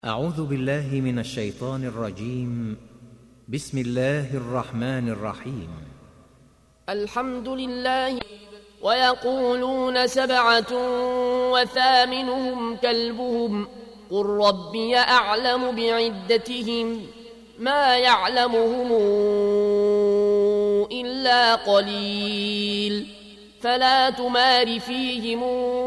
أعوذ بالله من الشيطان الرجيم. بسم الله الرحمن الرحيم. الحمد لله. ويقولون 7 وثامنهم كلبهم قل ربي أعلم بعدتهم ما يعلمهم إلا قليل فلا تمار فيهم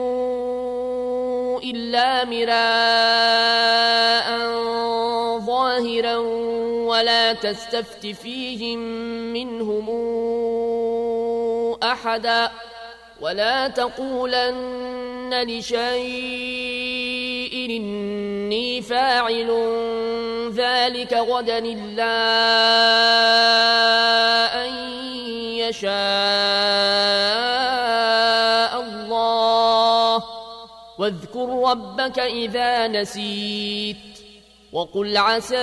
إلا مراء ظاهرا ولا تستفت فيهم منهم أحدا ولا تقولن لشيء إني فاعل ذلك غدا إلا أن يشاء الله واذكر ربك إذا نسيت وقل عسى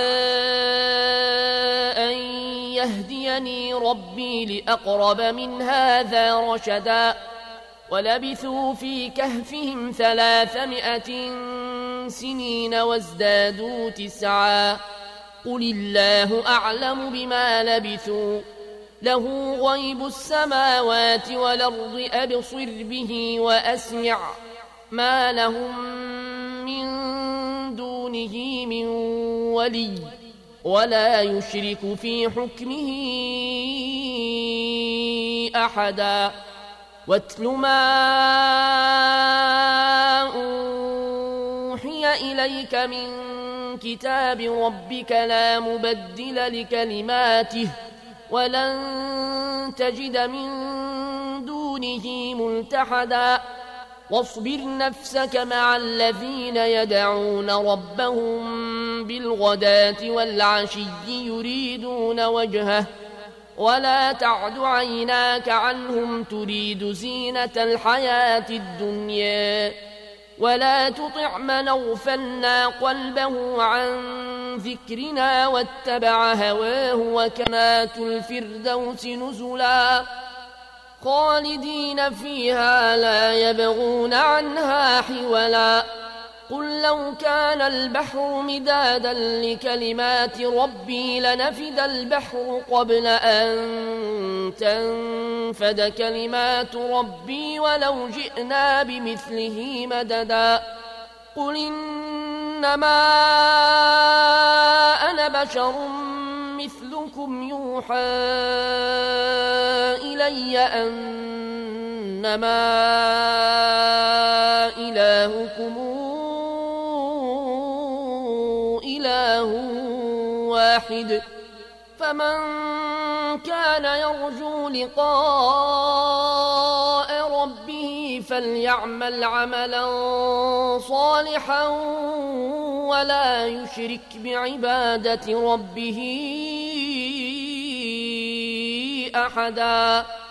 أن يهديني ربي لأقرب من هذا رشدا ولبثوا في كهفهم 300 سنين وازدادوا 9 قل الله أعلم بما لبثوا له غيب السماوات والأرض أبصر به وأسمع ما لهم من دونه من ولي ولا يشرك في حكمه أحدا واتل ما أوحي إليك من كتاب ربك لا مبدل لكلماته ولن تجد من دونه ملتحدا واصبر نفسك مع الذين يدعون ربهم بالغداة والعشي يريدون وجهه ولا تعد عيناك عنهم تريد زينة الحياة الدنيا ولا تطع من أغفلنا قلبه عن ذكرنا واتبع هواه وكنات الفردوس نزلا خالدين فيها لا يبغون عنها حولا قل لو كان البحر مدادا لكلمات ربي لنفد البحر قبل أن تنفد كلمات ربي ولو جئنا بمثله مددا قل إنما أنا بشر مثلكم يوحى إلي أنما إلهكم إله واحد فمن كان يرجو لقاء ربه فليعمل عملا صالحا ولا يشرك بعبادة ربه أحدا